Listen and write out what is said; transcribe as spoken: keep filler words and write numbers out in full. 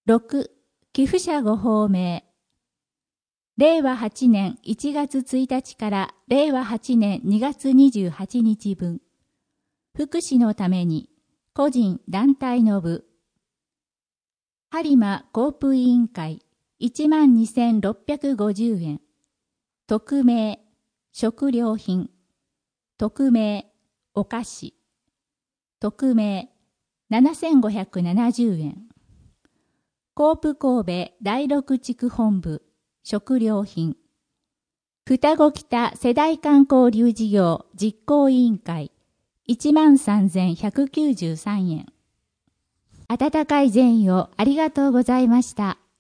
ろく、寄付者ご報名。れいわはちねんいちがつついたちかられいわはちねんにがつにじゅうはちにちぶん。福祉のために、個人団体の部。播磨コープ委員会いちまんにせんろっぴゃくごじゅうえん。匿名、食料品。匿名、お菓子。匿名、ななせんごひゃくななじゅうえん。コープ神戸だいろく地区本部、食料品。双子北世代間交流事業実行委員会、いちまんさんぜんひゃくきゅうじゅうさんえん。温かい善意をありがとうございました。